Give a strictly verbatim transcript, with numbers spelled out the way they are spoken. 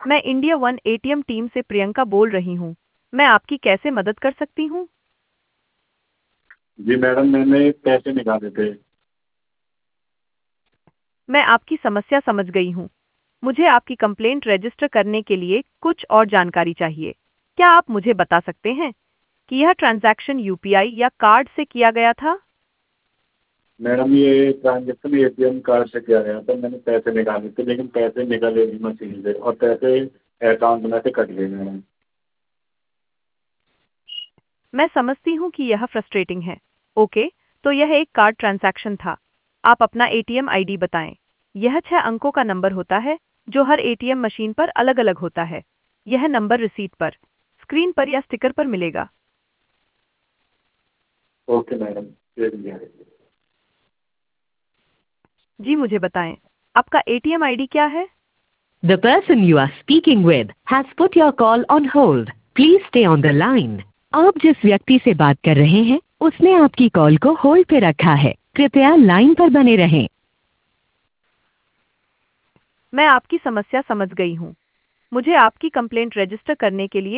मैं India one ATM team से प्रियंका बोल रही हूँ। मैं आपकी कैसे मदद कर सकती हूँ? जी मैडम, मैंने पैसे निकाले थे। मैं आपकी समस्या समझ गई हूँ। मुझे आपकी कंप्लेंट रजिस्टर करने के लिए कुछ और जानकारी चाहिए। क्या आप मुझे बता सकते हैं कि यह ट्रांजैक्शन यूपीआई या कार्ड से किया गया था? मैडम, ये ट्रांजेक्शन एटीएम कार्ड से किया गया था। मैंने पैसे निकाले थे, लेकिन पैसे निकले नहीं मशीन से, और पैसे अकाउंट में से कट गए मैडम। मैं समझती हूँ कि यह फ्रस्ट्रेटिंग है। ओके, तो यह एक कार्ड ट्रांजैक्शन था। आप अपना एटीएम आईडी बताएं। यह छह अंकों का नंबर होता है जो हर एटीएम मशीन पर अलग-अलग होता है। यह नंबर रिसीट पर, स्क्रीन पर या स्टिकर पर मिलेगा। ओके मैडम, दे दिया। जी मुझे बताएं, आपका एटीएम आईडी क्या है? The person you are speaking with has put your call on hold. Please stay on the line. आप जिस व्यक्ति से बात कर रहे हैं उसने आपकी कॉल को होल्ड पे रखा है। कृपया लाइन पर बने रहें। मैं आपकी समस्या समझ गई हूँ। मुझे आपकी कंप्लेंट रजिस्टर करने के लिए